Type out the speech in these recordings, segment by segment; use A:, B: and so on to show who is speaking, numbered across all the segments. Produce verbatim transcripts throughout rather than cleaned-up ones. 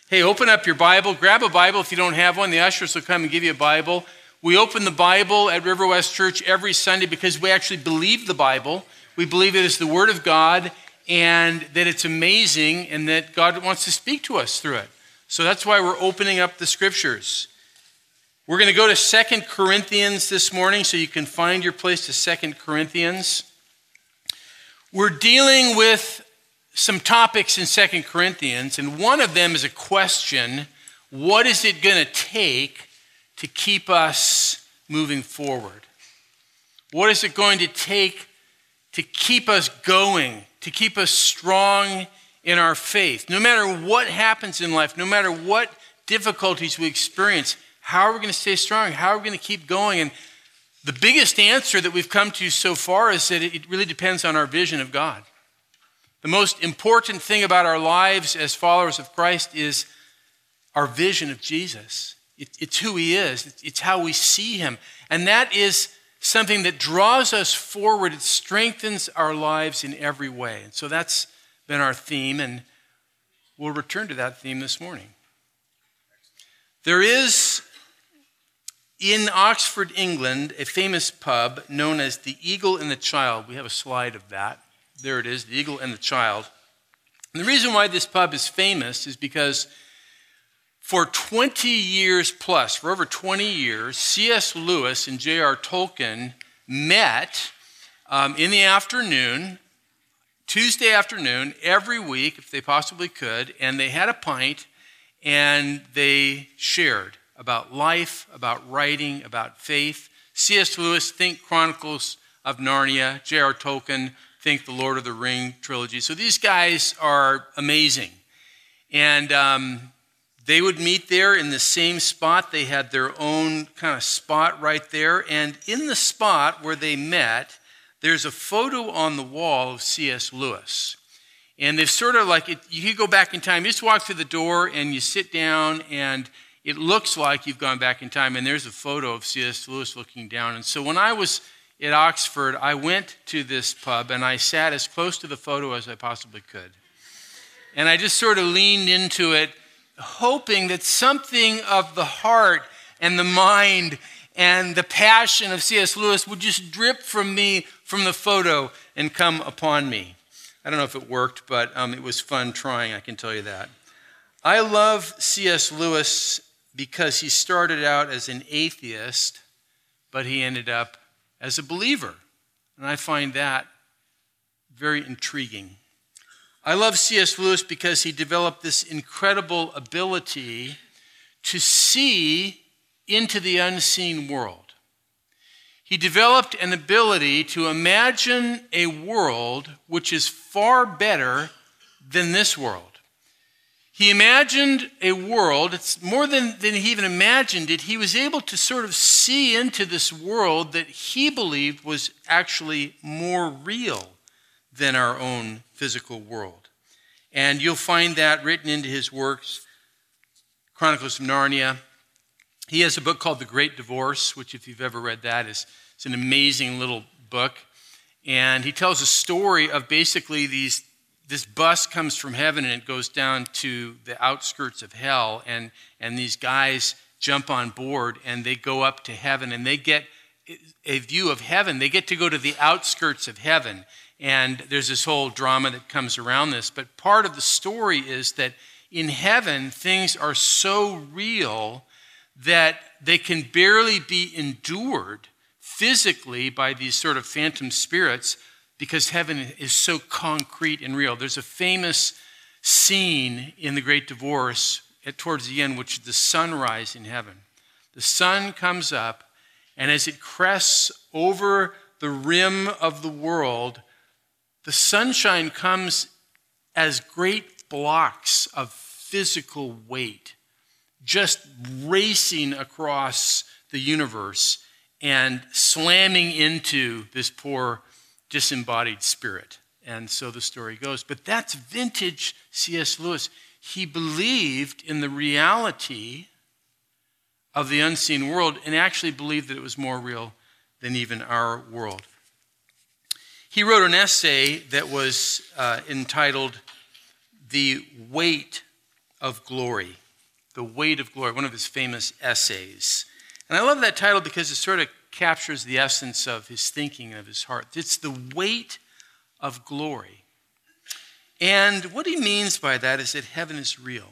A: Hey, open up your Bible. Grab a Bible if you don't have one. The ushers will come and give you a Bible. We open the Bible at River West Church every Sunday because we actually believe the Bible. We believe it is the Word of God and that it's amazing and that God wants to speak to us through it. So that's why we're opening up the Scriptures. We're going to go to Second Corinthians this morning so you can find your place to Second Corinthians. We're dealing with some topics in Second Corinthians, and one of them is a question: what is it going to take to keep us moving forward? What is it going to take to keep us going, to keep us strong in our faith? No matter what happens in life, no matter what difficulties we experience, how are we going to stay strong? How are we going to keep going? And the biggest answer that we've come to so far is that it really depends on our vision of God. The most important thing about our lives as followers of Christ is our vision of Jesus. It, it's who he is. It's, it's how we see him. And that is something that draws us forward. It strengthens our lives in every way. And so that's been our theme, and we'll return to that theme this morning. There is, in Oxford, England, a famous pub known as the Eagle and the Child. We have a slide of that. There it is, the Eagle and the Child. And the reason why this pub is famous is because for twenty years plus, for over twenty years, C S Lewis and J R Tolkien met um, in the afternoon, Tuesday afternoon, every week, if they possibly could, and they had a pint, and they shared about life, about writing, about faith. C S Lewis, think Chronicles of Narnia. J R Tolkien, think the Lord of the Ring trilogy. So these guys are amazing. And um, they would meet there in the same spot. They had their own kind of spot right there. And in the spot where they met, there's a photo on the wall of C S Lewis. And they've sort of like, it, you could go back in time. You just walk through the door and you sit down and it looks like you've gone back in time. And there's a photo of C S Lewis looking down. And so when I was at Oxford, I went to this pub and I sat as close to the photo as I possibly could. And I just sort of leaned into it, hoping that something of the heart and the mind and the passion of C S Lewis would just drip from me, from the photo, and come upon me. I don't know if it worked, but um, it was fun trying, I can tell you that. I love C S Lewis because he started out as an atheist, but he ended up as a believer. And I find that very intriguing. I love C S Lewis because he developed this incredible ability to see into the unseen world. He developed an ability to imagine a world which is far better than this world. He imagined a world, it's more than, than he even imagined it, he was able to sort of see into this world that he believed was actually more real than our own physical world. And you'll find that written into his works, Chronicles of Narnia. He has a book called The Great Divorce, which if you've ever read that, is it's an amazing little book. And he tells a story of basically these This bus comes from heaven and it goes down to the outskirts of hell, and, and these guys jump on board and they go up to heaven and they get a view of heaven. They get to go to the outskirts of heaven, and there's this whole drama that comes around this. But part of the story is that in heaven, things are so real that they can barely be endured physically by these sort of phantom spirits, because heaven is so concrete and real. There's a famous scene in The Great Divorce at, towards the end, which is the sunrise in heaven. The sun comes up, and as it crests over the rim of the world, the sunshine comes as great blocks of physical weight, just racing across the universe and slamming into this poor disembodied spirit. And so the story goes. But that's vintage C S Lewis. He believed in the reality of the unseen world and actually believed that it was more real than even our world. He wrote an essay that was uh, entitled The Weight of Glory. The Weight of Glory, one of his famous essays. And I love that title because it sort of captures the essence of his thinking and of his heart. It's the weight of glory. And what he means by that is that heaven is real.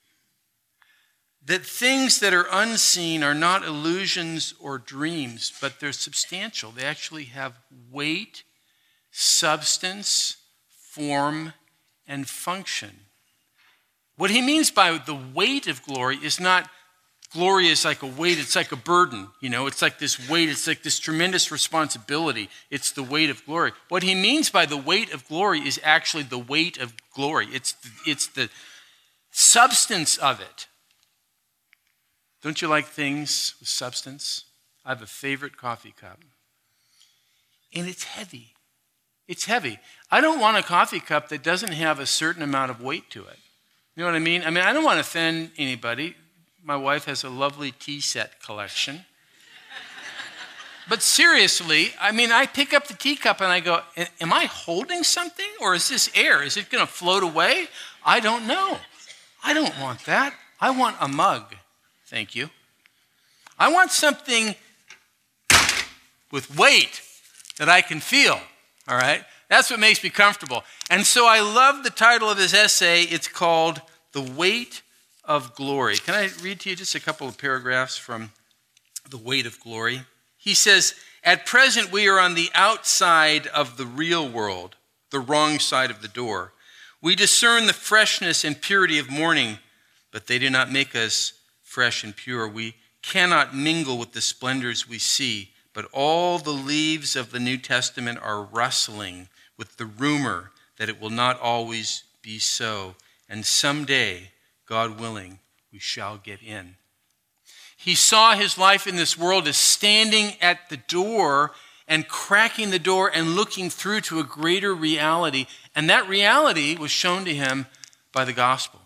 A: That things that are unseen are not illusions or dreams, but they're substantial. They actually have weight, substance, form, and function. What he means by the weight of glory is not glory is like a weight, it's like a burden. You know, it's like this weight, it's like this tremendous responsibility. It's the weight of glory. What he means by the weight of glory is actually the weight of glory. It's the, it's the substance of it. Don't you like things with substance? I have a favorite coffee cup. And it's heavy. It's heavy. I don't want a coffee cup that doesn't have a certain amount of weight to it. You know what I mean? I mean, I don't want to offend anybody. My wife has a lovely tea set collection. But seriously, I mean, I pick up the teacup and I go, am I holding something or is this air? Is it going to float away? I don't know. I don't want that. I want a mug. Thank you. I want something with weight that I can feel, all right? That's what makes me comfortable. And so I love the title of his essay. It's called The Weight of Glory. Can I read to you just a couple of paragraphs from The Weight of Glory? He says, at present we are on the outside of the real world, the wrong side of the door. We discern the freshness and purity of morning, but they do not make us fresh and pure. We cannot mingle with the splendors we see, but all the leaves of the New Testament are rustling with the rumor that it will not always be so, and someday, God willing, we shall get in. He saw his life in this world as standing at the door and cracking the door and looking through to a greater reality, and that reality was shown to him by the gospel.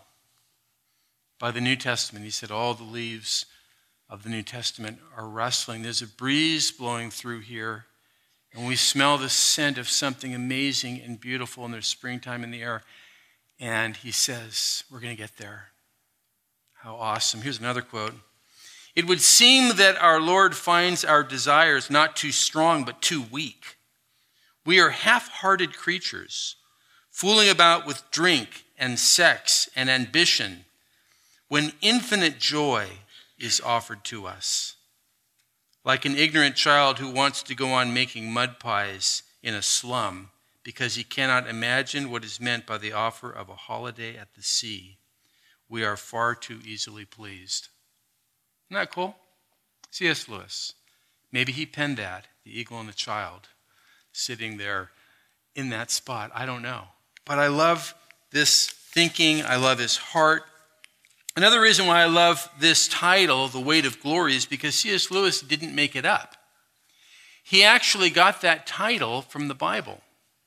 A: By the New Testament. He said, all the leaves of the New Testament are rustling. There's a breeze blowing through here, and we smell the scent of something amazing and beautiful, and there's springtime in the air. And he says, we're going to get there. How awesome. Here's another quote. It would seem that our Lord finds our desires not too strong, but too weak. We are half-hearted creatures, fooling about with drink and sex and ambition, when infinite joy is offered to us. Like an ignorant child who wants to go on making mud pies in a slum because he cannot imagine what is meant by the offer of a holiday at the sea, we are far too easily pleased. Isn't that cool? C S Lewis. Maybe he penned that, The Eagle and the Child, sitting there in that spot. I don't know. But I love this thinking. I love his heart. Another reason why I love this title, The Weight of Glory, is because C S Lewis didn't make it up. He actually got that title from the Bible,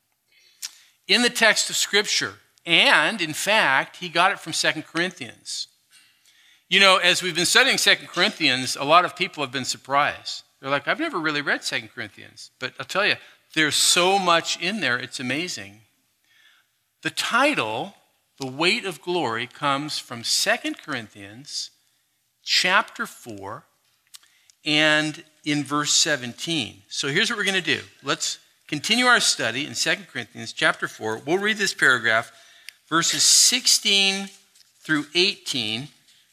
A: in the text of Scripture. And, in fact, he got it from Second Corinthians. You know, as we've been studying Second Corinthians, a lot of people have been surprised. They're like, I've never really read Second Corinthians. But I'll tell you, there's so much in there, it's amazing. The title, The Weight of Glory, comes from Second Corinthians chapter four and in verse seventeen. So here's what we're going to do. Let's continue our study in Second Corinthians chapter four. We'll read this paragraph, verses sixteen through eighteen,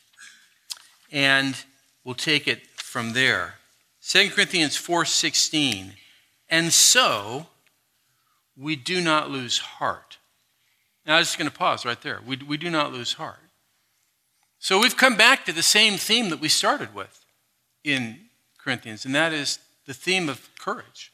A: and we'll take it from there. Second Corinthians four sixteen. And so we do not lose heart. Now, I'm just going to pause right there. We, we do not lose heart. So we've come back to the same theme that we started with in Corinthians, and that is the theme of courage.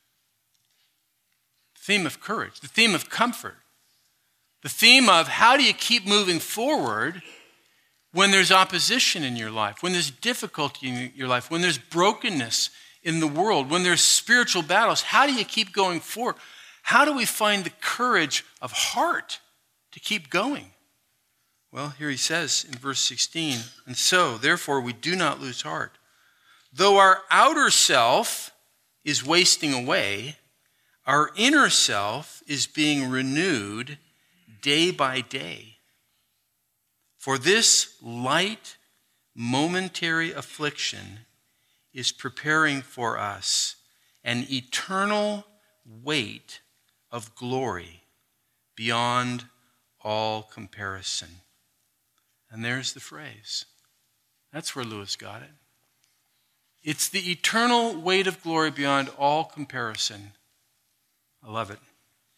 A: The theme of courage. The theme of comfort. The theme of how do you keep moving forward when there's opposition in your life, when there's difficulty in your life, when there's brokenness in the world, when there's spiritual battles. How do you keep going forward? How do we find the courage of heart to keep going? Well, here he says in verse sixteen, and so, therefore, we do not lose heart. Though our outer self is wasting away, our inner self is being renewed day by day. For this light, momentary affliction is preparing for us an eternal weight of glory beyond all comparison. And there's the phrase. That's where Lewis got it. It's the eternal weight of glory beyond all comparison. I love it.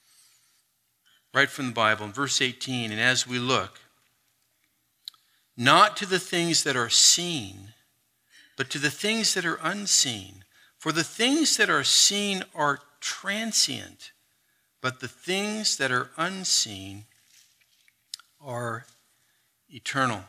A: Right from the Bible, in verse eighteen, and as we look, not to the things that are seen, but to the things that are unseen. For the things that are seen are transient, but the things that are unseen are eternal.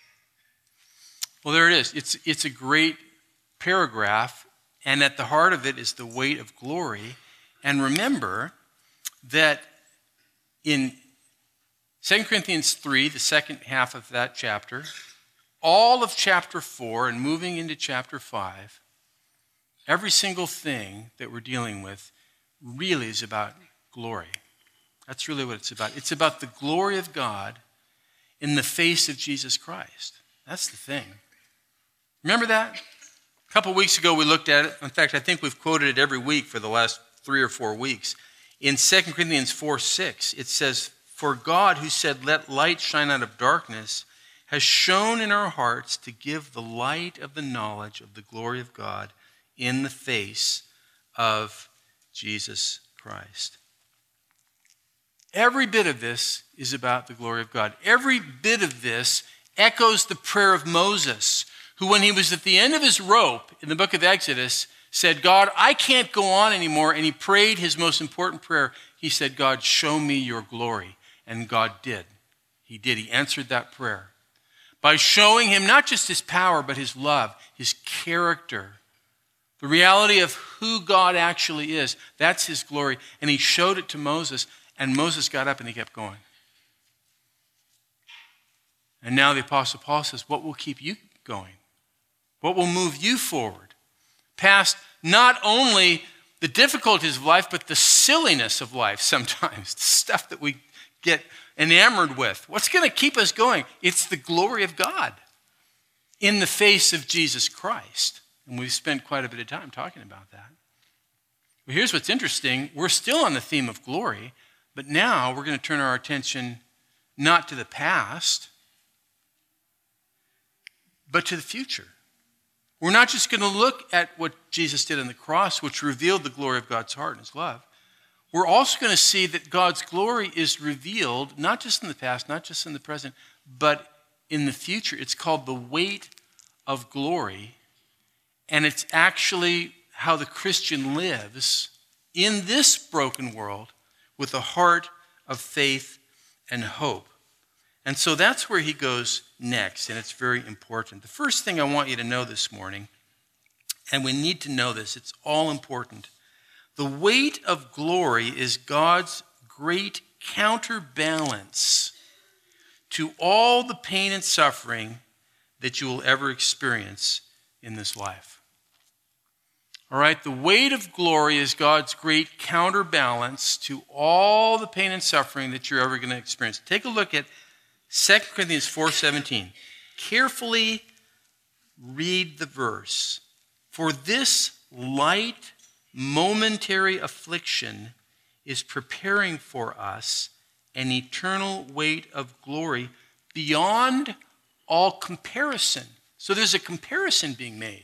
A: Well, there it is. It's, it's a great paragraph, and at the heart of it is the weight of glory. And remember that in Second Corinthians three, the second half of that chapter, all of chapter four and moving into chapter five, every single thing that we're dealing with really is about glory. That's really what it's about. It's about the glory of God in the face of Jesus Christ. That's the thing. Remember that? A couple weeks ago we looked at it. In fact, I think we've quoted it every week for the last three or four weeks. In Second Corinthians four six, it says, "For God, who said, 'Let light shine out of darkness,' has shone in our hearts to give the light of the knowledge of the glory of God in the face of Jesus Christ." Every bit of this is about the glory of God. Every bit of this echoes the prayer of Moses, who, when he was at the end of his rope in the book of Exodus, said, "God, I can't go on anymore." And he prayed his most important prayer. He said, "God, show me your glory." And God did. He did. He answered that prayer by showing him not just his power, but his love, his character, the reality of who God actually is. That's his glory. And he showed it to Moses, and Moses got up and he kept going. And now the Apostle Paul says, what will keep you going? What will move you forward past not only the difficulties of life, but the silliness of life sometimes, the stuff that we get enamored with? What's going to keep us going? It's the glory of God in the face of Jesus Christ. And we've spent quite a bit of time talking about that. Well, here's what's interesting. We're still on the theme of glory, but now we're going to turn our attention not to the past, but to the future. We're not just going to look at what Jesus did on the cross, which revealed the glory of God's heart and his love. We're also going to see that God's glory is revealed not just in the past, not just in the present, but in the future. It's called the weight of glory, and it's actually how the Christian lives in this broken world with a heart of faith and hope. And so that's where he goes next, and it's very important. The first thing I want you to know this morning, and we need to know this, it's all important. The weight of glory is God's great counterbalance to all the pain and suffering that you will ever experience in this life. All right, the weight of glory is God's great counterbalance to all the pain and suffering that you're ever going to experience. Take a look at Second Corinthians four seventeen. Carefully read the verse. For this light, momentary affliction is preparing for us an eternal weight of glory beyond all comparison. So there's a comparison being made.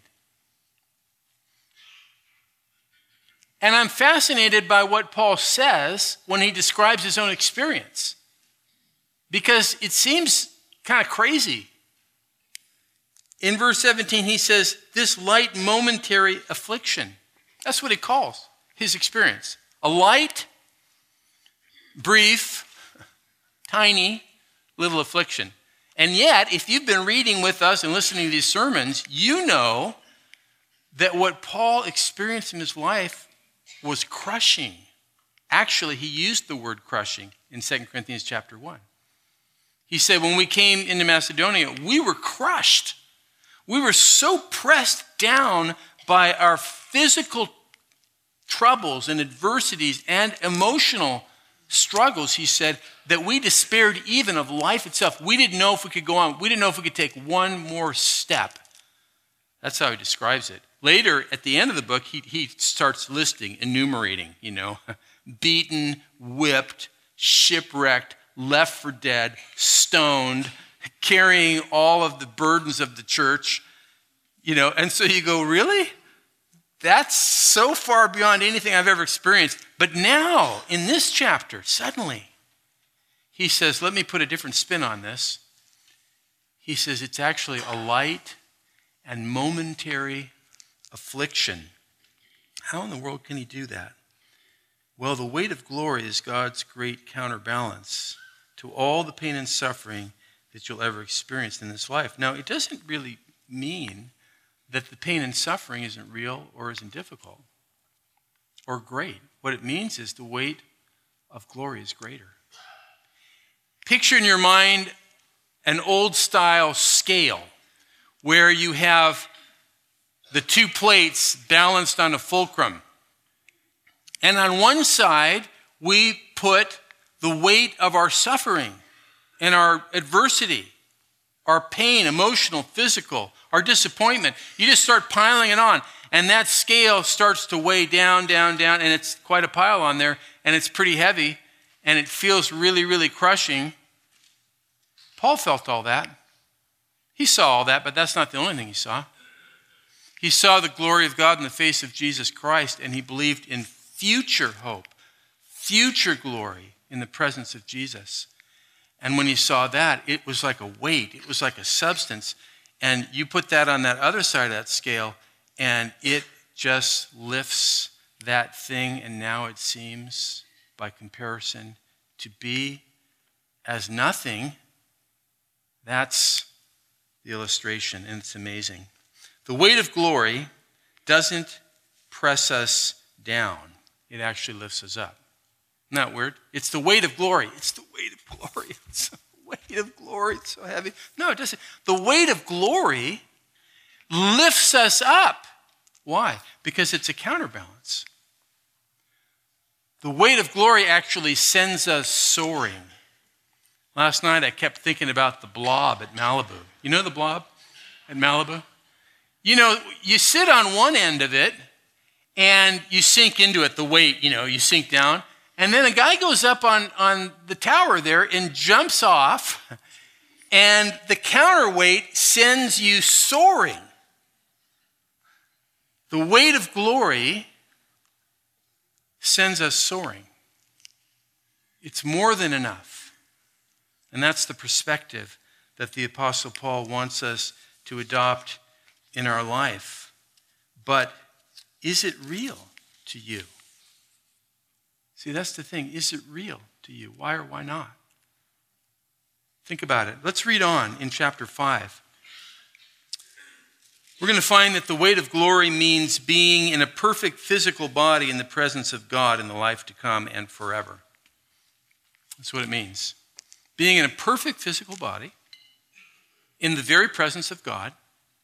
A: And I'm fascinated by what Paul says when he describes his own experience, because it seems kind of crazy. In verse seventeen, he says, this light momentary affliction. That's what he calls his experience. A light, brief, tiny, little affliction. And yet, if you've been reading with us and listening to these sermons, you know that what Paul experienced in his life was crushing. Actually, he used the word crushing in Second Corinthians chapter one. He said, when we came into Macedonia, we were crushed. We were so pressed down by our physical troubles and adversities and emotional struggles, he said, that we despaired even of life itself. We didn't know if we could go on. We didn't know if we could take one more step. That's how he describes it. Later, at the end of the book, he, he starts listing, enumerating, you know, beaten, whipped, shipwrecked, left for dead, stoned, carrying all of the burdens of the church, you know, and so you go, really? That's so far beyond anything I've ever experienced. But now, in this chapter, suddenly, he says, let me put a different spin on this. He says, it's actually a light and momentary affliction. How in the world can he do that? Well, the weight of glory is God's great counterbalance to all the pain and suffering that you'll ever experience in this life. Now, it doesn't really mean that the pain and suffering isn't real or isn't difficult or great. What it means is the weight of glory is greater. Picture in your mind an old-style scale where you have the two plates balanced on a fulcrum. And on one side, we put the weight of our suffering and our adversity, our pain, emotional, physical, our disappointment. You just start piling it on, and that scale starts to weigh down, down, down, and it's quite a pile on there, and it's pretty heavy, and it feels really, really crushing. Paul felt all that. He saw all that, but that's not the only thing he saw. He saw the glory of God in the face of Jesus Christ, and he believed in future hope, future glory in the presence of Jesus. And when he saw that, it was like a weight. It was like a substance. And you put that on that other side of that scale, and it just lifts that thing, and now it seems, by comparison, to be as nothing. That's the illustration, and it's amazing. The weight of glory doesn't press us down. It actually lifts us up. Isn't that weird? It's the weight of glory. It's the weight of glory. It's the weight of glory. It's so heavy. No, it doesn't. The weight of glory lifts us up. Why? Because it's a counterbalance. The weight of glory actually sends us soaring. Last night I kept thinking about the Blob at Malibu. You know the Blob at Malibu? You know, you sit on one end of it and you sink into it, the weight, you know, you sink down. And then a guy goes up on, on the tower there and jumps off, and the counterweight sends you soaring. The weight of glory sends us soaring. It's more than enough. And that's the perspective that the Apostle Paul wants us to adopt in our life. But is it real to you? See, that's the thing. Is it real to you? Why or why not? Think about it. Let's read on in chapter five. We're going to find that the weight of glory means being in a perfect physical body in the presence of God in the life to come and forever. That's what it means. Being in a perfect physical body in the very presence of God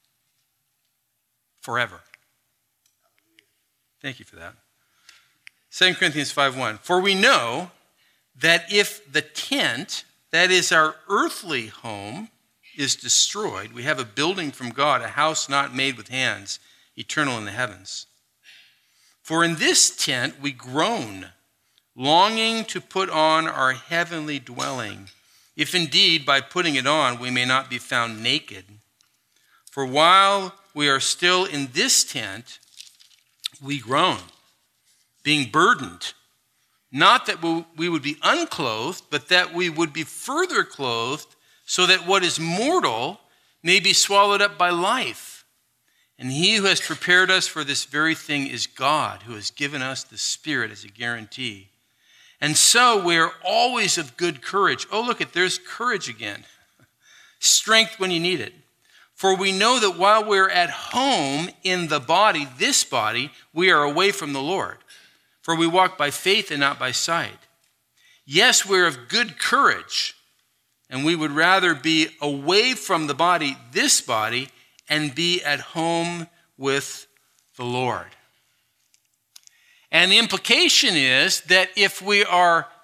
A: forever. Thank you for that. Second Corinthians five one. For we know that if the tent, that is our earthly home, is destroyed, we have a building from God, a house not made with hands, eternal in the heavens. For in this tent we groan, longing to put on our heavenly dwelling, if indeed by putting it on we may not be found naked. For while we are still in this tent, we groan, being burdened, not that we would be unclothed, but that we would be further clothed, so that what is mortal may be swallowed up by life. And he who has prepared us for this very thing is God, who has given us the Spirit as a guarantee. And so we are always of good courage. Oh, look, at there's courage again. Strength when you need it. For we know that while we're at home in the body, this body, we are away from the Lord. For we walk by faith and not by sight. Yes, we're of good courage, and we would rather be away from the body, this body, and be at home with the Lord. And the implication is that if we are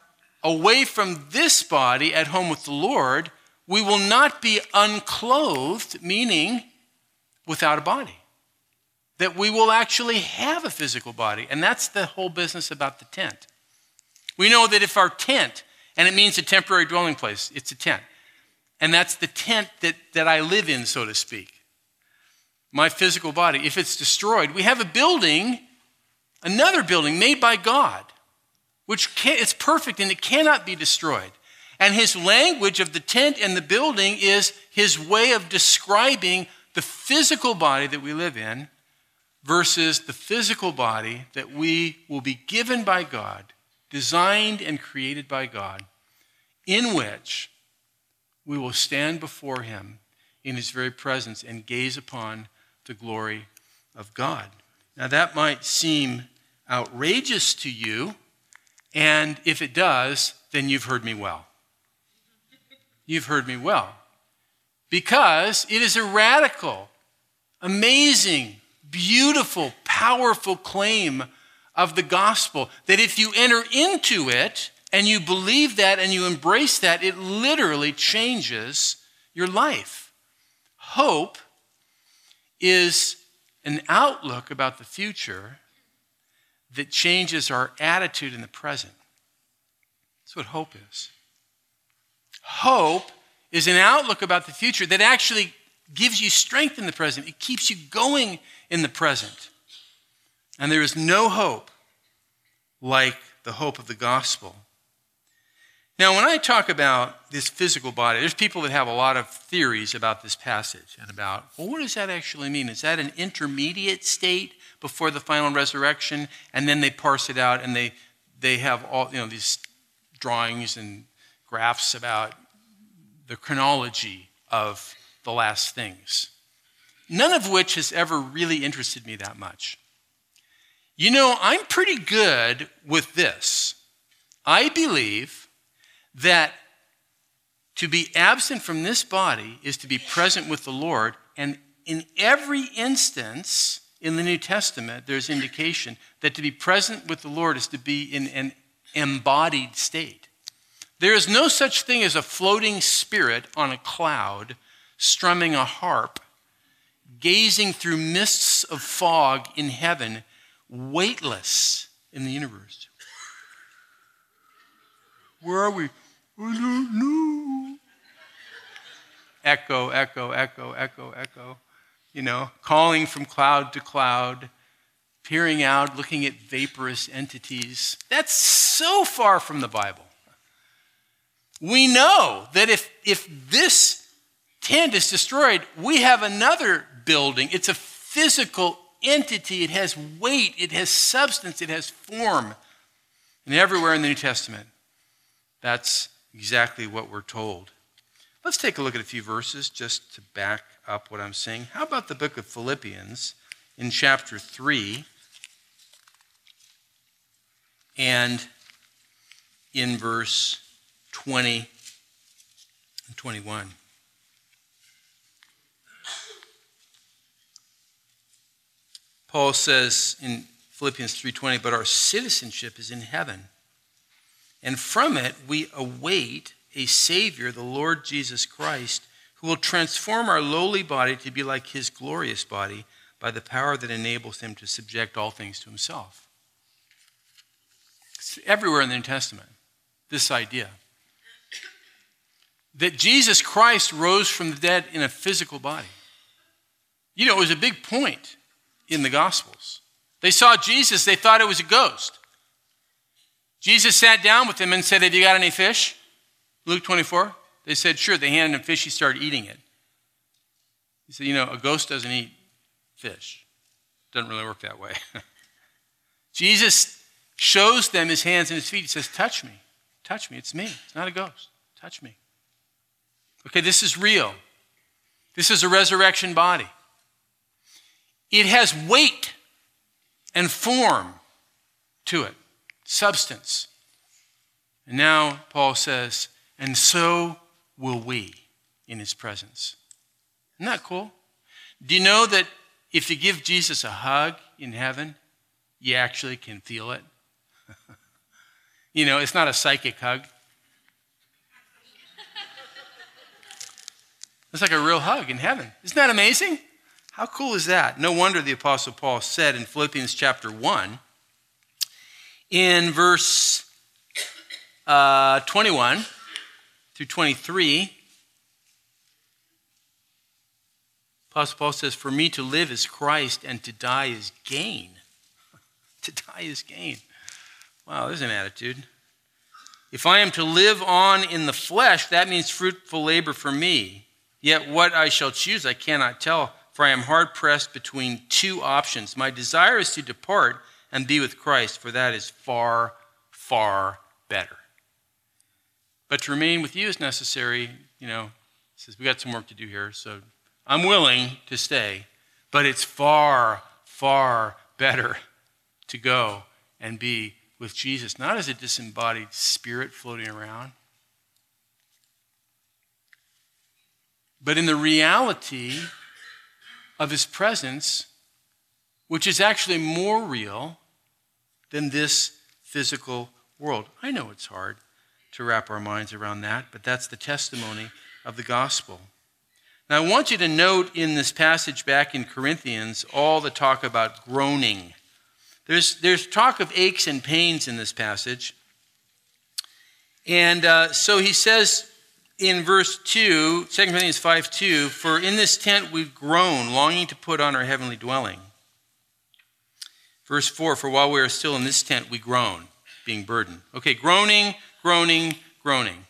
A: away from this body at home with the Lord, we will not be unclothed, meaning without a body. That we will actually have a physical body. And that's the whole business about the tent. We know that if our tent, and it means a temporary dwelling place, it's a tent. And that's the tent that, that I live in, so to speak. My physical body, if it's destroyed, we have a building, another building made by God, which can, it's perfect and it cannot be destroyed. And his language of the tent and the building is his way of describing the physical body that we live in versus the physical body that we will be given by God, designed and created by God, in which we will stand before him in his very presence and gaze upon the glory of God. Now that might seem outrageous to you, and if it does, then you've heard me well. You've heard me well. Because it is a radical, amazing, beautiful, powerful claim of the gospel that if you enter into it and you believe that and you embrace that, it literally changes your life. Hope is an outlook about the future that changes our attitude in the present. That's what hope is. Hope is an outlook about the future that actually gives you strength in the present. It keeps you going in the present. And there is no hope like the hope of the gospel. Now, when I talk about this physical body, there's people that have a lot of theories about this passage and about, well, what does that actually mean? Is that an intermediate state before the final resurrection? And then they parse it out and they they have all, you know, these drawings and graphs about the chronology of the last things. None of which has ever really interested me that much. You know, I'm pretty good with this. I believe that to be absent from this body is to be present with the Lord. And in every instance in the New Testament, there's indication that to be present with the Lord is to be in an embodied state. There is no such thing as a floating spirit on a cloud, strumming a harp, gazing through mists of fog in heaven, weightless in the universe. Where are we? I don't know. Echo, echo, echo, echo, echo. You know, calling from cloud to cloud, peering out, looking at vaporous entities. That's so far from the Bible. We know that if, if this tent is destroyed, we have another building. It's a physical entity. It has weight. It has substance. It has form. And everywhere in the New Testament, that's exactly what we're told. Let's take a look at a few verses just to back up what I'm saying. How about the book of Philippians in chapter three and in verse twenty and twenty-one? Paul says in Philippians three twenty, but our citizenship is in heaven, and from it we await a Savior, the Lord Jesus Christ, who will transform our lowly body to be like his glorious body by the power that enables him to subject all things to himself. It's everywhere in the New Testament, this idea that Jesus Christ rose from the dead in a physical body. You know, it was a big point in the Gospels. They saw Jesus, they thought it was a ghost. Jesus sat down with them and said, have you got any fish? Luke twenty-four. They said, sure. They handed him fish. He started eating it. He said, you know, a ghost doesn't eat fish. Doesn't really work that way. Jesus shows them his hands and his feet. He says, touch me. Touch me. It's me. It's not a ghost. Touch me. Okay, this is real. This is a resurrection body. It has weight and form to it, substance. And now Paul says, and so will we in his presence. Isn't that cool? Do you know that if you give Jesus a hug in heaven, you actually can feel it? You know, it's not a psychic hug. It's like a real hug in heaven. Isn't that amazing? How cool is that? No wonder the Apostle Paul said in Philippians chapter one, in verse uh, twenty-one through twenty-three, Apostle Paul says, "For me to live is Christ, and to die is gain." To die is gain. Wow, there's an attitude. "If I am to live on in the flesh, that means fruitful labor for me. Yet what I shall choose I cannot tell, for I am hard-pressed between two options. My desire is to depart and be with Christ, for that is far, far better. But to remain with you is necessary." You know, he says, we got some work to do here, so I'm willing to stay. But it's far, far better to go and be with Jesus, not as a disembodied spirit floating around, but in the reality of his presence, which is actually more real than this physical world. I know it's hard to wrap our minds around that, but that's the testimony of the gospel. Now, I want you to note in this passage back in Corinthians all the talk about groaning. There's, there's talk of aches and pains in this passage. And uh, so he says in verse two, Second Corinthians five two, "For in this tent we groan, longing to put on our heavenly dwelling." Verse four, "For while we are still in this tent, we groan," being burdened. Okay, groaning, groaning, groaning.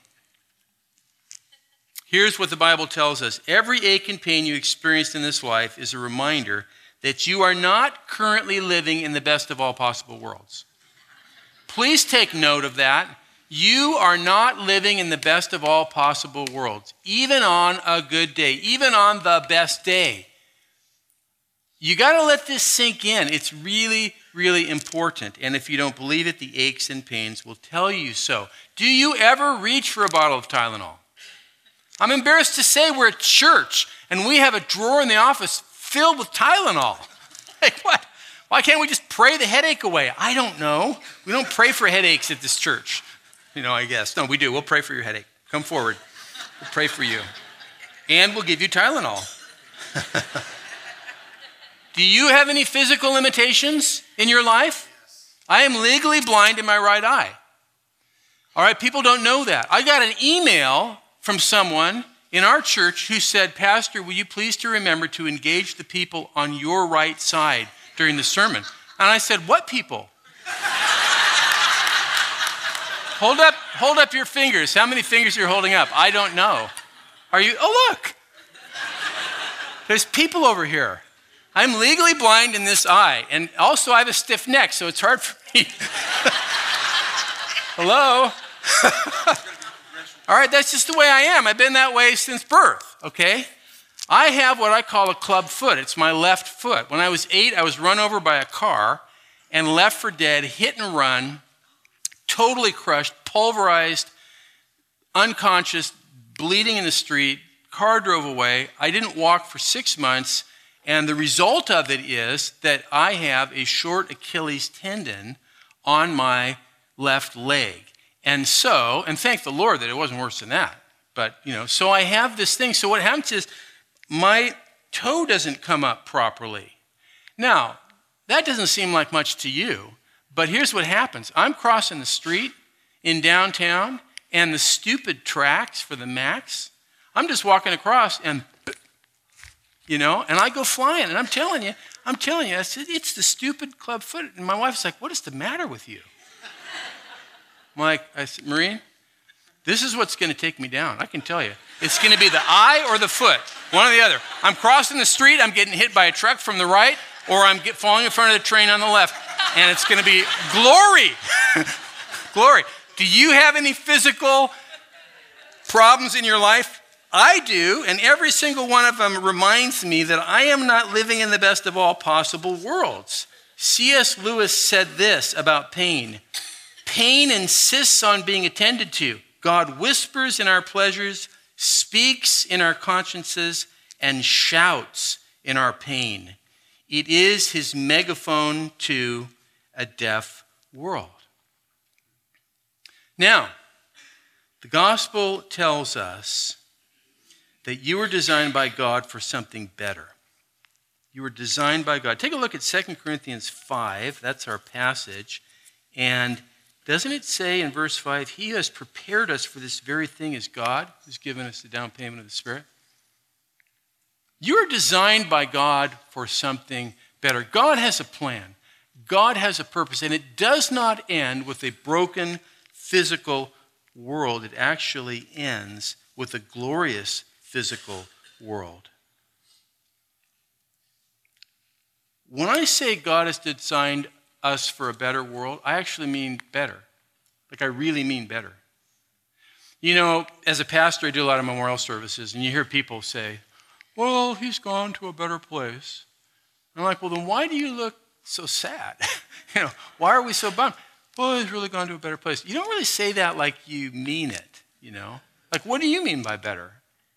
A: Here's what the Bible tells us. Every ache and pain you experienced in this life is a reminder that you are not currently living in the best of all possible worlds. Please take note of that. You are not living in the best of all possible worlds, even on a good day, even on the best day. You got to let this sink in. It's really, really important. And if you don't believe it, the aches and pains will tell you so. Do you ever reach for a bottle of Tylenol? I'm embarrassed to say we're at church and we have a drawer in the office filled with Tylenol. Like what? Why can't we just pray the headache away? I don't know. We don't pray for headaches at this church. You know, I guess. No, we do. We'll pray for your headache. Come forward. We'll pray for you. And we'll give you Tylenol. Do you have any physical limitations in your life? I am legally blind in my right eye. All right, people don't know that. I got an email from someone in our church who said, "Pastor, will you please to remember to engage the people on your right side during the sermon?" And I said, "What people?" Hold up, hold up your fingers. How many fingers you're holding up? I don't know. Are you? Oh, look. There's people over here. I'm legally blind in this eye. And also I have a stiff neck, so it's hard for me. Hello? All right, that's just the way I am. I've been that way since birth, okay? I have what I call a club foot. It's my left foot. When I was eight, I was run over by a car and left for dead, hit and run, totally crushed, pulverized, unconscious, bleeding in the street. Car drove away. I didn't walk for six months, and the result of it is that I have a short Achilles tendon on my left leg. And so, and thank the Lord that it wasn't worse than that. But, you know, so I have this thing. So what happens is my toe doesn't come up properly. Now, that doesn't seem like much to you, but here's what happens. I'm crossing the street in downtown, and the stupid tracks for the Max, I'm just walking across, and, you know, and I go flying. And I'm telling you, I'm telling you, it's, it's the stupid club foot. And my wife's like, "What is the matter with you?" I'm like, I said, "Maureen, this is what's going to take me down. I can tell you. It's going to be the eye or the foot, one or the other. I'm crossing the street, I'm getting hit by a truck from the right, or I'm get, falling in front of the train on the left. And it's going to be glory. Glory. Do you have any physical problems in your life? I do, and every single one of them reminds me that I am not living in the best of all possible worlds. C S Lewis said this about pain. Pain insists on being attended to. God whispers in our pleasures, speaks in our consciences, and shouts in our pain. It is his megaphone to a deaf world. Now, the gospel tells us that you were designed by God for something better. You were designed by God. Take a look at Second Corinthians five. That's our passage. And doesn't it say in verse five, he who has prepared us for this very thing is God, who's given us the down payment of the Spirit? You are designed by God for something better. God has a plan. God has a purpose. And it does not end with a broken physical world. It actually ends with a glorious physical world. When I say God has designed us for a better world, I actually mean better. Like I really mean better. You know, as a pastor, I do a lot of memorial services, and you hear people say, well, he's gone to a better place. And I'm like, well, then why do you look so sad? you know, why are we so bummed? Well, he's really gone to a better place. You don't really say that like you mean it, you know? Like, what do you mean by better?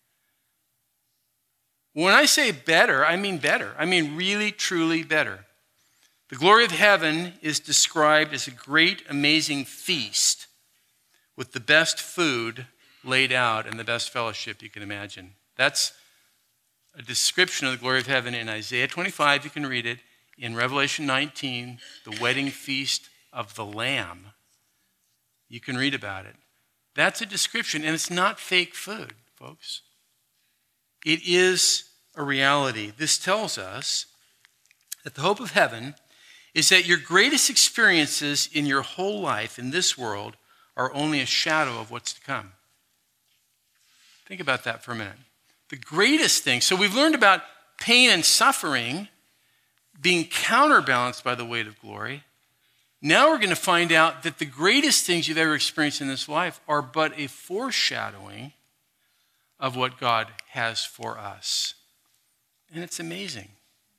A: When I say better, I mean better. I mean really, truly better. The glory of heaven is described as a great, amazing feast with the best food laid out and the best fellowship you can imagine. That's a description of the glory of heaven in Isaiah twenty-five. You can read it. In Revelation nineteen, the wedding feast of the Lamb. You can read about it. That's a description, and it's not fake food, folks. It is a reality. This tells us that the hope of heaven is that your greatest experiences in your whole life in this world are only a shadow of what's to come. Think about that for a minute. The greatest thing, so we've learned about pain and suffering being counterbalanced by the weight of glory. Now we're going to find out that the greatest things you've ever experienced in this life are but a foreshadowing of what God has for us. And it's amazing.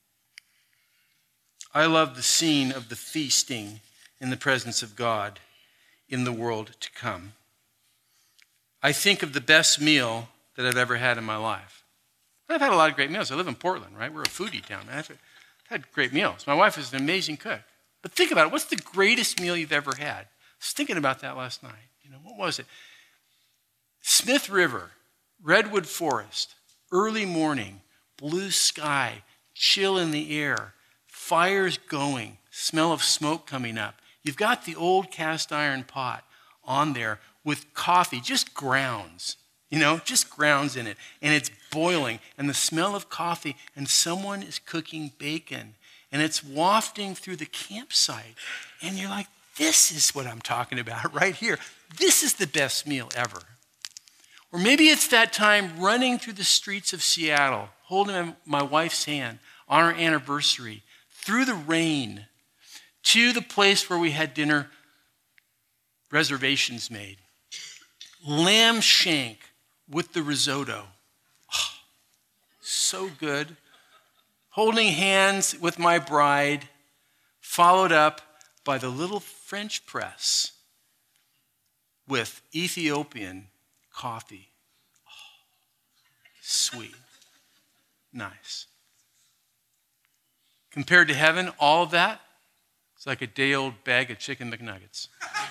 A: I love the scene of the feasting in the presence of God in the world to come. I think of the best meal that I've ever had in my life. I've had a lot of great meals. I live in Portland, right? We're a foodie town. I've had great meals. My wife is an amazing cook. But think about it. What's the greatest meal you've ever had? I was thinking about that last night. You know, what was it? Smith River, redwood forest, early morning, blue sky, chill in the air, fires going, smell of smoke coming up. You've got the old cast iron pot on there with coffee, just grounds, you know, just grounds in it. And it's boiling, and the smell of coffee, and someone is cooking bacon, and it's wafting through the campsite. And you're like, this is what I'm talking about right here. This is the best meal ever. Or maybe it's that time running through the streets of Seattle, holding my wife's hand on our anniversary, through the rain, to the place where we had dinner reservations made. Lamb shank with the risotto. Oh, so good. Holding hands with my bride, followed up by the little French press with Ethiopian coffee. Oh, sweet. Nice. Compared to heaven, all of that, it's like a day-old bag of chicken McNuggets.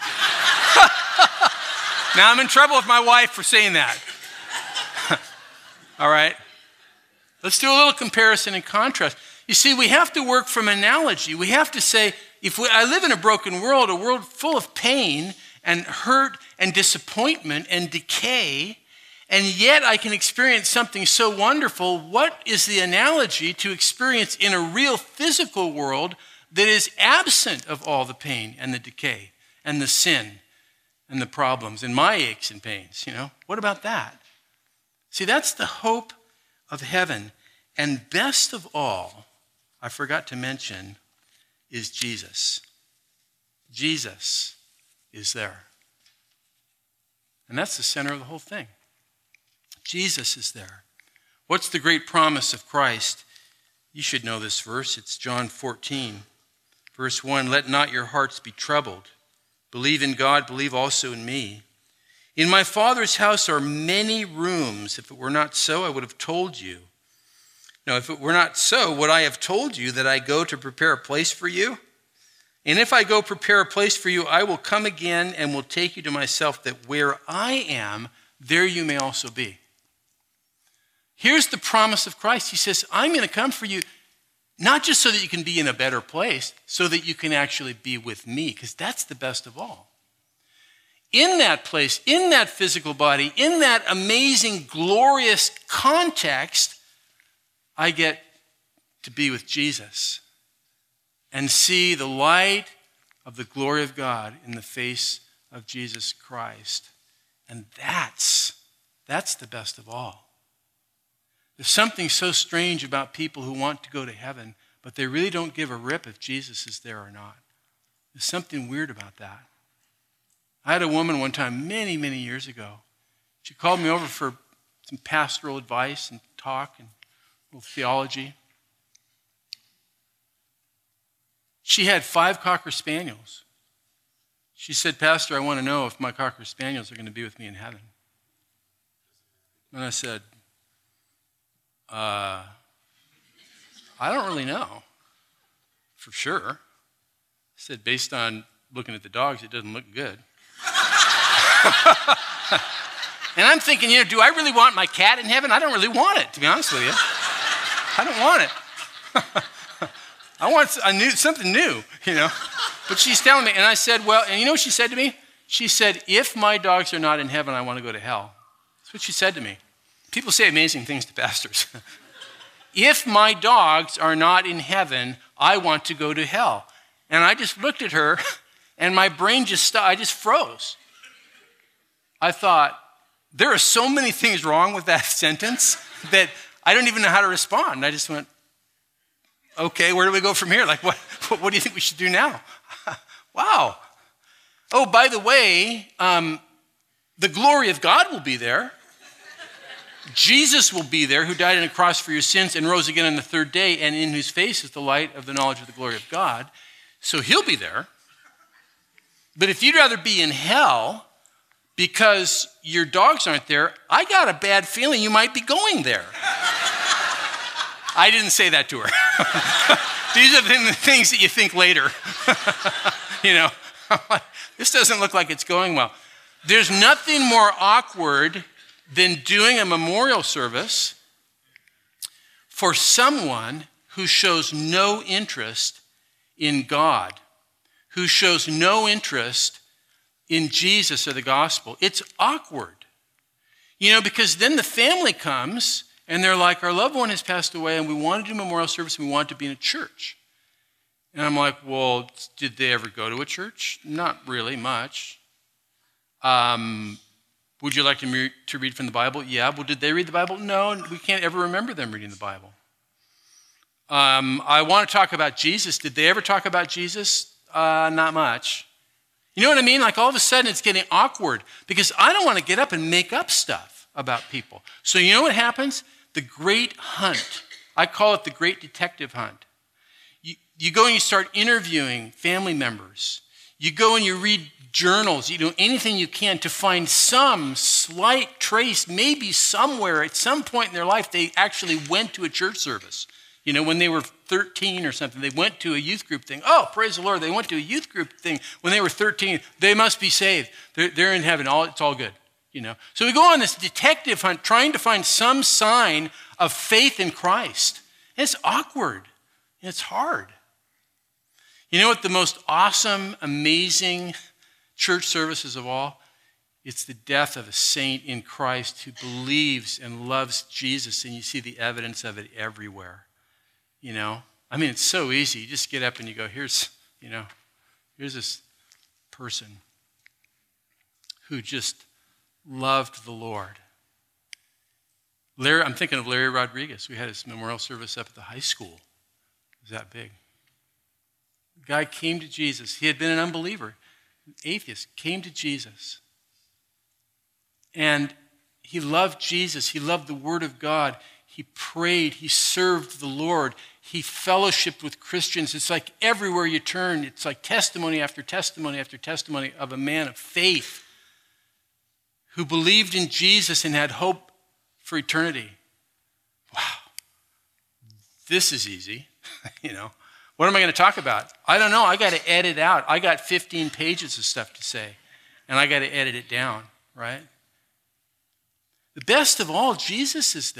A: Now I'm in trouble with my wife for saying that. All right? Let's do a little comparison and contrast. You see, we have to work from analogy. We have to say, if we, I live in a broken world, a world full of pain and hurt and disappointment and decay, and yet I can experience something so wonderful. What is the analogy to experience in a real physical world that is absent of all the pain and the decay and the sin and the problems and my aches and pains, you know? What about that? See, that's the hope of heaven. And best of all, I forgot to mention, is Jesus. Jesus is there. And that's the center of the whole thing. Jesus is there. What's the great promise of Christ? You should know this verse. It's John fourteen, verse one. Let not your hearts be troubled. Believe in God, believe also in me. In my Father's house are many rooms. If it were not so, I would have told you. No, if it were not so, would I have told you that I go to prepare a place for you? And if I go prepare a place for you, I will come again and will take you to myself, that where I am, there you may also be. Here's the promise of Christ. He says, I'm going to come for you, not just so that you can be in a better place, so that you can actually be with me, because that's the best of all. In that place, in that physical body, in that amazing, glorious context, I get to be with Jesus and see the light of the glory of God in the face of Jesus Christ. And that's, that's the best of all. There's something so strange about people who want to go to heaven, but they really don't give a rip if Jesus is there or not. There's something weird about that. I had a woman one time, many, many years ago. She called me over for some pastoral advice and talk and a little theology. She had five Cocker Spaniels. She said, Pastor, I want to know if my Cocker Spaniels are going to be with me in heaven. And I said, uh, I don't really know for sure. I said, based on looking at the dogs, it doesn't look good. And I'm thinking, you know, do I really want my cat in heaven? I don't really want it, to be honest with you. I don't want it. I want a new, something new, you know. But she's telling me, and I said, well, and you know what she said to me? She said, if my dogs are not in heaven, I want to go to hell. That's what she said to me. People say amazing things to pastors. If my dogs are not in heaven, I want to go to hell. And I just looked at her, and my brain just stopped. I just froze. I thought, there are so many things wrong with that sentence that I don't even know how to respond. I just went, okay, where do we go from here? Like, what, what do you think we should do now? Wow. Oh, by the way, um, the glory of God will be there. Jesus will be there, who died on a cross for your sins and rose again on the third day, and in whose face is the light of the knowledge of the glory of God. So he'll be there. But if you'd rather be in hell because your dogs aren't there, I got a bad feeling you might be going there. I didn't say that to her. These are the things that you think later. You know, this doesn't look like it's going well. There's nothing more awkward than doing a memorial service for someone who shows no interest in God, who shows no interest in Jesus or the gospel. It's awkward. You know, because then the family comes and they're like, our loved one has passed away and we want to do memorial service and we want to be in a church. And I'm like, well, did they ever go to a church? Not really much. Um, would you like to, me- to read from the Bible? Yeah. Well, did they read the Bible? No, we can't ever remember them reading the Bible. Um, I want to talk about Jesus. Did they ever talk about Jesus? Uh, not much. You know what I mean? Like all of a sudden it's getting awkward because I don't want to get up and make up stuff about people. So you know what happens? The great hunt. I call it the great detective hunt. You, you go and you start interviewing family members. You go and you read journals. You do anything you can to find some slight trace, maybe somewhere at some point in their life they actually went to a church service. You know, when they were thirteen or something, they went to a youth group thing. Oh, praise the Lord, they went to a youth group thing when they were thirteen. They must be saved. They're, they're in heaven. All, it's all good, you know. So we go on this detective hunt trying to find some sign of faith in Christ. And it's awkward. And it's hard. You know what the most awesome, amazing church services of all? It's the death of a saint in Christ who believes and loves Jesus, and you see the evidence of it everywhere. You know, I mean, it's so easy. You just get up and you go, here's, you know, here's this person who just loved the Lord. Larry, I'm thinking of Larry Rodriguez. We had his memorial service up at the high school. It was that big. The guy came to Jesus. He had been an unbeliever, an atheist, came to Jesus. And he loved Jesus. He loved the Word of God. He prayed. He served the Lord. He fellowshiped with Christians. It's like everywhere you turn, it's like testimony after testimony after testimony of a man of faith who believed in Jesus and had hope for eternity. Wow. This is easy, you know. What am I going to talk about? I don't know. I got to edit out. I got fifteen pages of stuff to say, and I got to edit it down, right? The best of all, Jesus is there.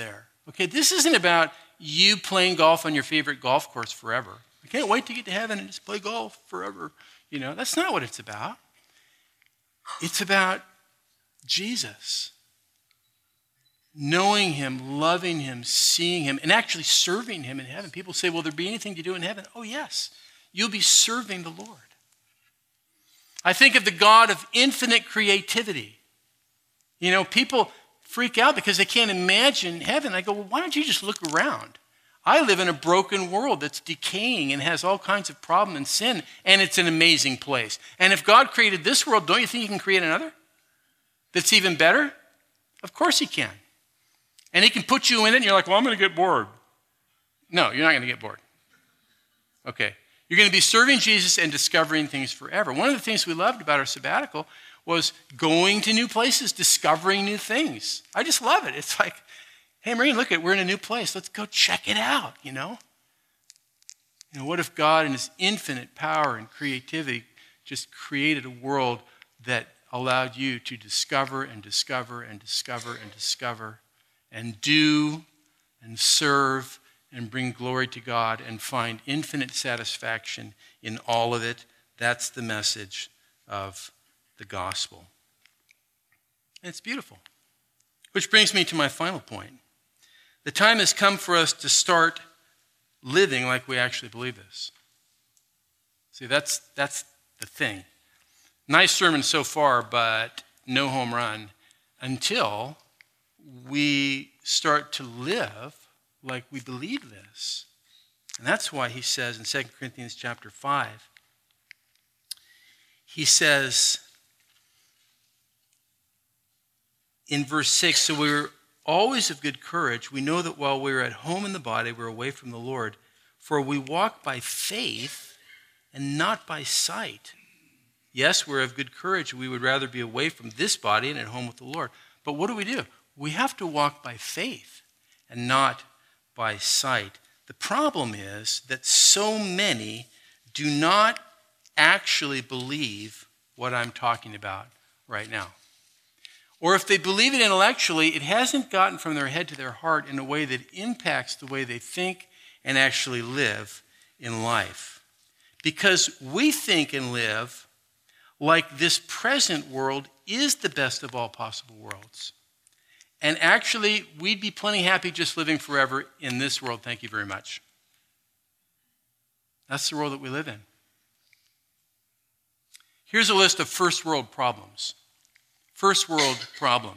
A: Okay, this isn't about you playing golf on your favorite golf course forever. I can't wait to get to heaven and just play golf forever. You know, that's not what it's about. It's about Jesus. Knowing him, loving him, seeing him, and actually serving him in heaven. People say, will there be anything to do in heaven? Oh, yes. You'll be serving the Lord. I think of the God of infinite creativity. You know, people freak out because they can't imagine heaven. I go, well, why don't you just look around? I live in a broken world that's decaying and has all kinds of problem and sin, and it's an amazing place. And if God created this world, don't you think he can create another that's even better? Of course he can. And he can put you in it, and you're like, well, I'm going to get bored. No, you're not going to get bored. Okay. You're going to be serving Jesus and discovering things forever. One of the things we loved about our sabbatical was going to new places, discovering new things. I just love it. It's like, hey, Maureen, look at, we're in a new place. Let's go check it out, you know? You know, what if God in his infinite power and creativity just created a world that allowed you to discover and discover and discover and discover and do and serve and bring glory to God and find infinite satisfaction in all of it? That's the message of the gospel. And it's beautiful. Which brings me to my final point. The time has come for us to start living like we actually believe this. See, that's, that's the thing. Nice sermon so far, but no home run until we start to live like we believe this. And that's why he says in Second Corinthians chapter five, he says in verse six, so we were always of good courage. We know that while we are at home in the body, we're away from the Lord. For we walk by faith and not by sight. Yes, we're of good courage. We would rather be away from this body and at home with the Lord. But what do we do? We have to walk by faith and not by sight. The problem is that so many do not actually believe what I'm talking about right now. Or if they believe it intellectually, it hasn't gotten from their head to their heart in a way that impacts the way they think and actually live in life. Because we think and live like this present world is the best of all possible worlds. And actually, we'd be plenty happy just living forever in this world. Thank you very much. That's the world that we live in. Here's a list of first world problems. First world problem.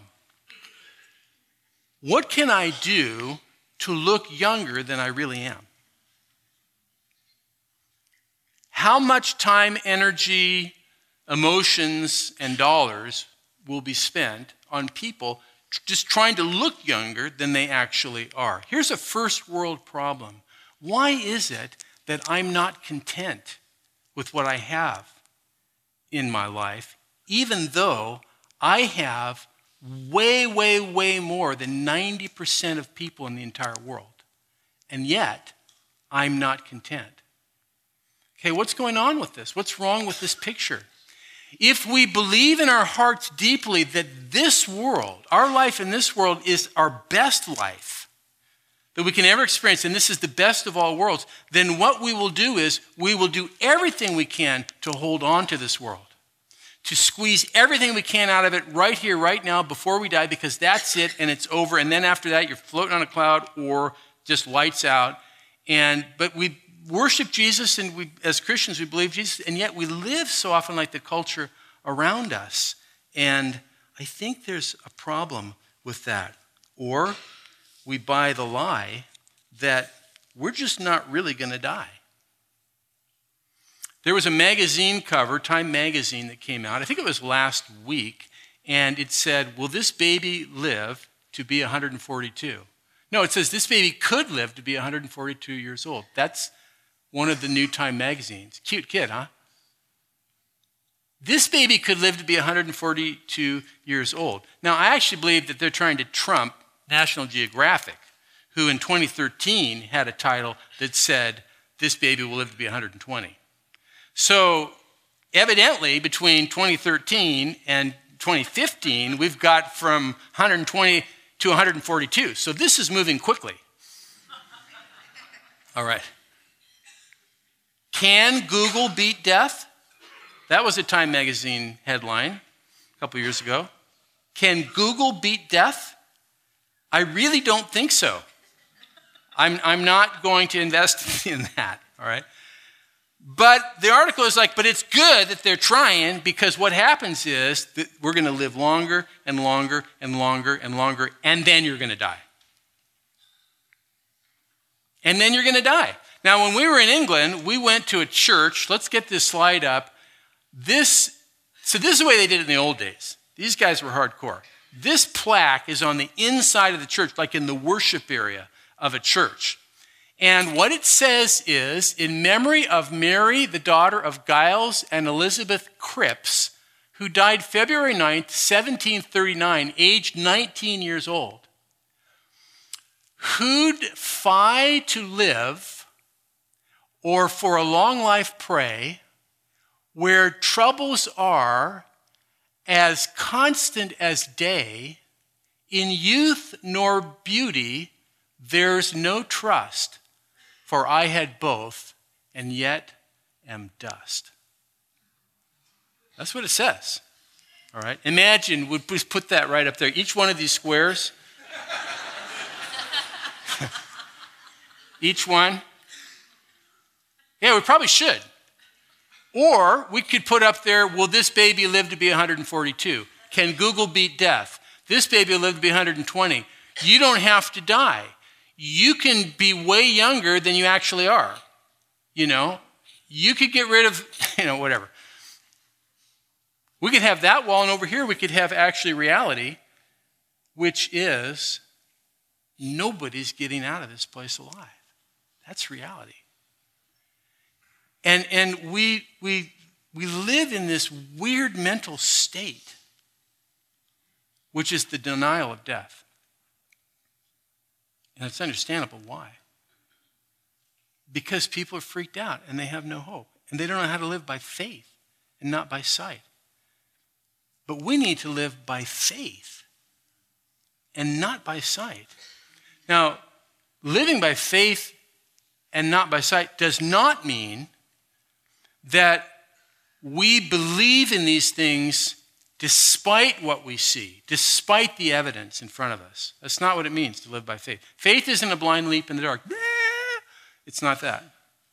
A: What can I do to look younger than I really am? How much time, energy, emotions, and dollars will be spent on people just trying to look younger than they actually are? Here's a first world problem. Why is it that I'm not content with what I have in my life, even though I have way, way, way more than ninety percent of people in the entire world? And yet, I'm not content. Okay, what's going on with this? What's wrong with this picture? If we believe in our hearts deeply that this world, our life in this world, is our best life that we can ever experience, and this is the best of all worlds, then what we will do is we will do everything we can to hold on to this world, to squeeze everything we can out of it right here, right now, before we die, because that's it and it's over. And then after that, you're floating on a cloud or just lights out. And but we worship Jesus, and we, as Christians, we believe Jesus, and yet we live so often like the culture around us. And I think there's a problem with that. Or we buy the lie that we're just not really going to die. There was a magazine cover, Time magazine, that came out, I think it was last week, and it said, will this baby live to be one hundred forty-two? No, it says this baby could live to be one hundred forty-two years old. That's one of the new Time magazines. Cute kid, huh? This baby could live to be one hundred forty-two years old. Now, I actually believe that they're trying to trump National Geographic, who in twenty thirteen had a title that said, this baby will live to be one hundred twenty. So evidently, between twenty thirteen and twenty fifteen, we've got from one hundred twenty to one hundred forty-two. So this is moving quickly. All right. Can Google beat death? That was a Time magazine headline a couple years ago. Can Google beat death? I really don't think so. I'm, I'm not going to invest in that, all right? But the article is like, but it's good that they're trying, because what happens is that we're going to live longer and longer and longer and longer, and then you're going to die. And then you're going to die. Now, when we were in England, we went to a church. Let's get this slide up. This, so this is the way they did it in the old days. These guys were hardcore. This plaque is on the inside of the church, like in the worship area of a church. And what it says is, in memory of Mary, the daughter of Giles and Elizabeth Cripps, who died February ninth, seventeen thirty-nine, aged nineteen years old, who'd fie to live or for a long life pray, where troubles are as constant as day, in youth nor beauty there's no trust, for I had both, and yet am dust. That's what it says. All right. Imagine, we'd just put that right up there. Each one of these squares, each one. Yeah, we probably should. Or we could put up there, will this baby live to be one hundred forty-two? Can Google beat death? This baby will live to be one hundred twenty. You don't have to die. You can be way younger than you actually are. You know, you could get rid of, you know, whatever. We could have that wall, and over here we could have actually reality, which is nobody's getting out of this place alive. That's reality. And, and we, we, we live in this weird mental state, which is the denial of death. And it's understandable why. Because people are freaked out and they have no hope. And they don't know how to live by faith and not by sight. But we need to live by faith and not by sight. Now, living by faith and not by sight does not mean that we believe in these things despite what we see, despite the evidence in front of us. That's not what it means to live by faith. Faith isn't a blind leap in the dark. It's not that.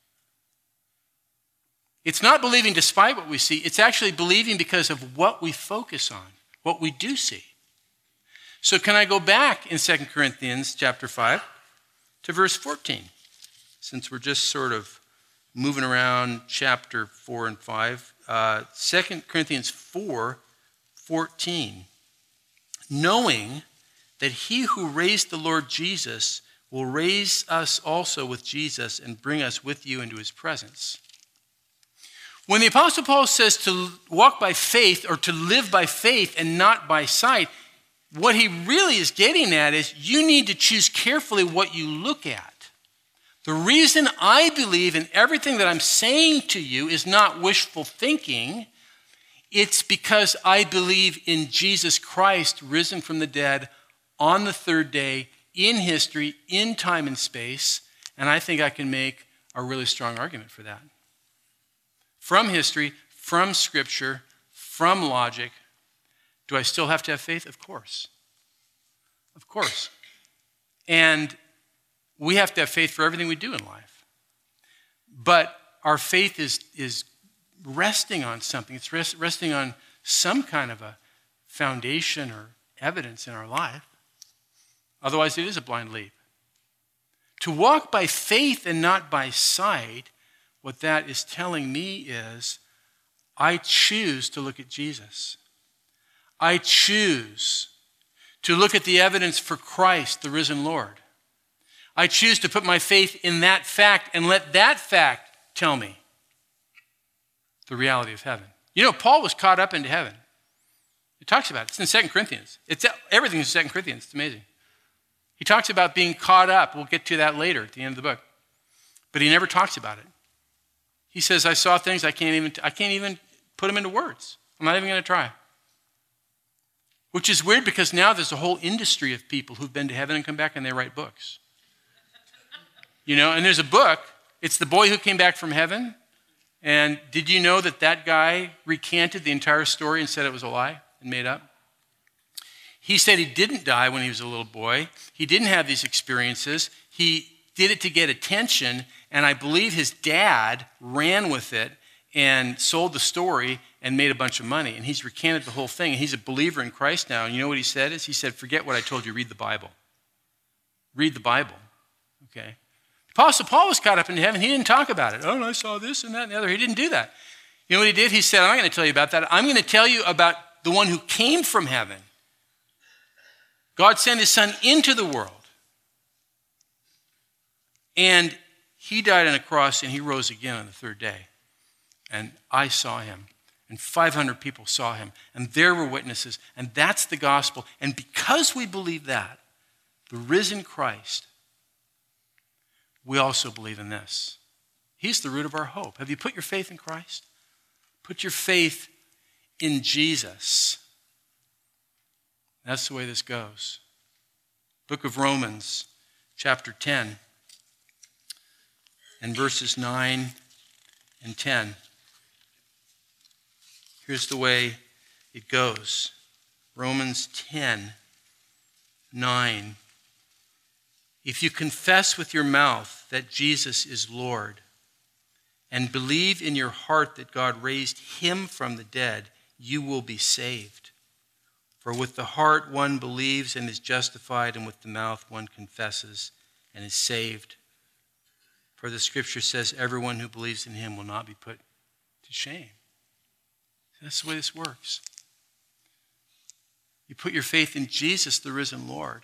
A: It's not believing despite what we see. It's actually believing because of what we focus on, what we do see. So can I go back in Second Corinthians chapter five to verse fourteen, since we're just sort of moving around chapter four and five. Uh, Second Corinthians four, fourteen. Knowing that he who raised the Lord Jesus will raise us also with Jesus and bring us with you into his presence. When the Apostle Paul says to walk by faith or to live by faith and not by sight, what he really is getting at is you need to choose carefully what you look at. The reason I believe in everything that I'm saying to you is not wishful thinking. It's because I believe in Jesus Christ risen from the dead on the third day in history, in time and space, and I think I can make a really strong argument for that. From history, from scripture, from logic. Do I still have to have faith? Of course. Of course. And we have to have faith for everything we do in life. But our faith is, is resting on something. It's rest, resting on some kind of a foundation or evidence in our life. Otherwise, it is a blind leap. To walk by faith and not by sight, what that is telling me is, I choose to look at Jesus. I choose to look at the evidence for Christ, the risen Lord. I choose to put my faith in that fact and let that fact tell me the reality of heaven. You know, Paul was caught up into heaven. He talks about it. It's in Second Corinthians. It's everything in Second Corinthians. It's amazing. He talks about being caught up. We'll get to that later at the end of the book. But he never talks about it. He says, I saw things I can't even, I can't even put them into words. I'm not even going to try. Which is weird because now there's a whole industry of people who've been to heaven and come back and they write books. You know, and there's a book, it's The Boy Who Came Back from Heaven. And did you know that that guy recanted the entire story and said it was a lie and made up? He said he didn't die when he was a little boy. He didn't have these experiences. He did it to get attention, and I believe his dad ran with it and sold the story and made a bunch of money. And he's recanted the whole thing, and he's a believer in Christ now. And you know what he said is? He said, forget what I told you, read the Bible. Read the Bible, okay? The Apostle Paul was caught up in heaven. He didn't talk about it. Oh, and I saw this and that and the other. He didn't do that. You know what he did? He said, I'm not going to tell you about that. I'm going to tell you about the one who came from heaven. God sent his son into the world. And he died on a cross and he rose again on the third day. And I saw him. And five hundred people saw him. And there were witnesses. And that's the gospel. And because we believe that, the risen Christ, we also believe in this. He's the root of our hope. Have you put your faith in Christ? Put your faith in Jesus. That's the way this goes. Book of Romans, chapter ten, and verses nine and ten. Here's the way it goes. Romans ten, nine. If you confess with your mouth that Jesus is Lord and believe in your heart that God raised him from the dead, you will be saved. For with the heart one believes and is justified, and with the mouth one confesses and is saved. For the scripture says, everyone who believes in him will not be put to shame. That's the way this works. You put your faith in Jesus, the risen Lord,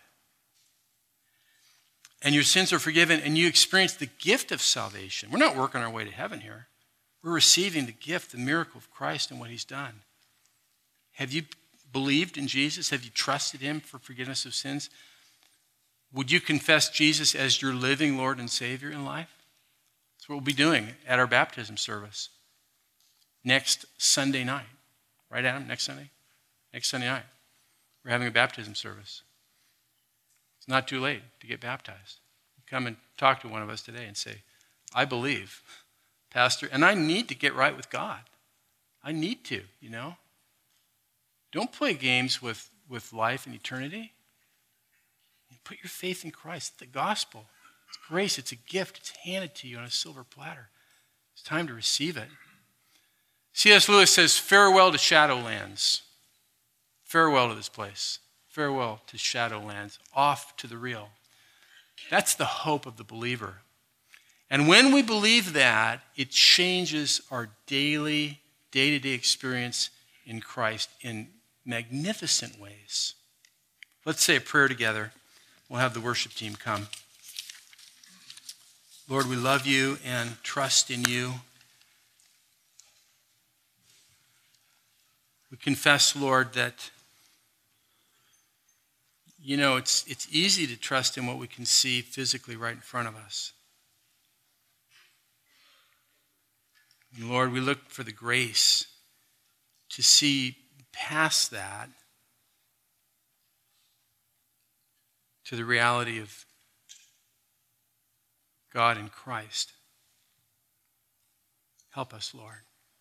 A: and your sins are forgiven, and you experience the gift of salvation. We're not working our way to heaven here. We're receiving the gift, the miracle of Christ and what he's done. Have you believed in Jesus? Have you trusted him for forgiveness of sins? Would you confess Jesus as your living Lord and Savior in life? That's what we'll be doing at our baptism service next Sunday night. Right, Adam? Next Sunday? Next Sunday night. We're having a baptism service. It's not too late to get baptized. Come and talk to one of us today and say, I believe, Pastor, and I need to get right with God. I need to, you know. Don't play games with, with life and eternity. Put your faith in Christ, the gospel. It's grace, it's a gift, it's handed to you on a silver platter. It's time to receive it. C S Lewis says, farewell to Shadowlands. Farewell to this place. Farewell to Shadowlands. Off to the real. That's the hope of the believer. And when we believe that, it changes our daily, day-to-day experience in Christ in magnificent ways. Let's say a prayer together. We'll have the worship team come. Lord, we love you and trust in you. We confess, Lord, that, you know, it's, it's easy to trust in what we can see physically right in front of us. And Lord, we look for the grace to see past that to the reality of God in Christ. Help us, Lord.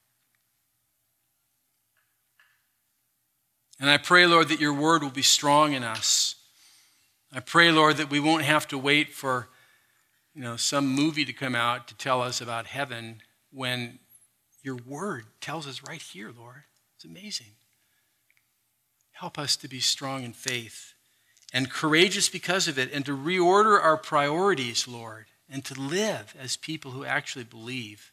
A: And I pray, Lord, that your word will be strong in us. I pray, Lord, that we won't have to wait for, you know, some movie to come out to tell us about heaven when your word tells us right here, Lord. It's amazing. Help us to be strong in faith and courageous because of it, and to reorder our priorities, Lord, and to live as people who actually believe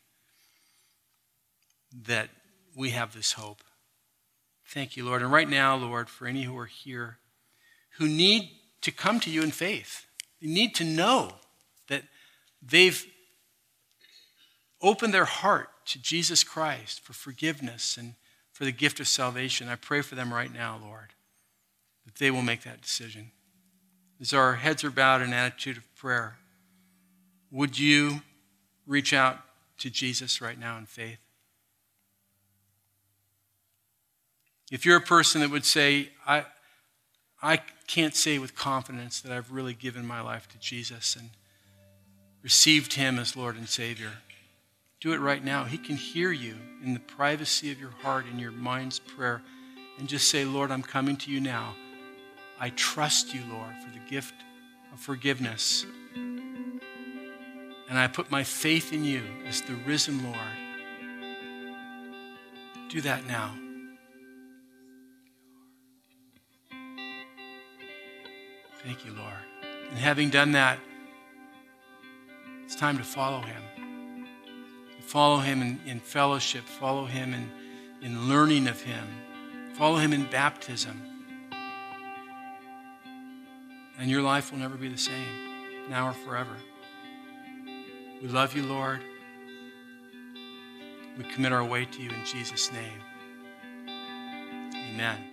A: that we have this hope. Thank you, Lord. And right now, Lord, for any who are here who need to come to you in faith, they need to know that they've opened their heart to Jesus Christ for forgiveness and for the gift of salvation. I pray for them right now, Lord, that they will make that decision. As our heads are bowed in an attitude of prayer, would you reach out to Jesus right now in faith? If you're a person that would say, I, I can't say with confidence that I've really given my life to Jesus and received him as Lord and Savior. Do it right now. He can hear you in the privacy of your heart, in your mind's prayer, and just say, Lord, I'm coming to you now. I trust you, Lord, for the gift of forgiveness. And I put my faith in you as the risen Lord. Do that now. Thank you, Lord. And having done that, it's time to follow him. Follow him in, in fellowship. Follow him in, in learning of him. Follow him in baptism. And your life will never be the same, now or forever. We love you, Lord. We commit our way to you in Jesus' name. Amen.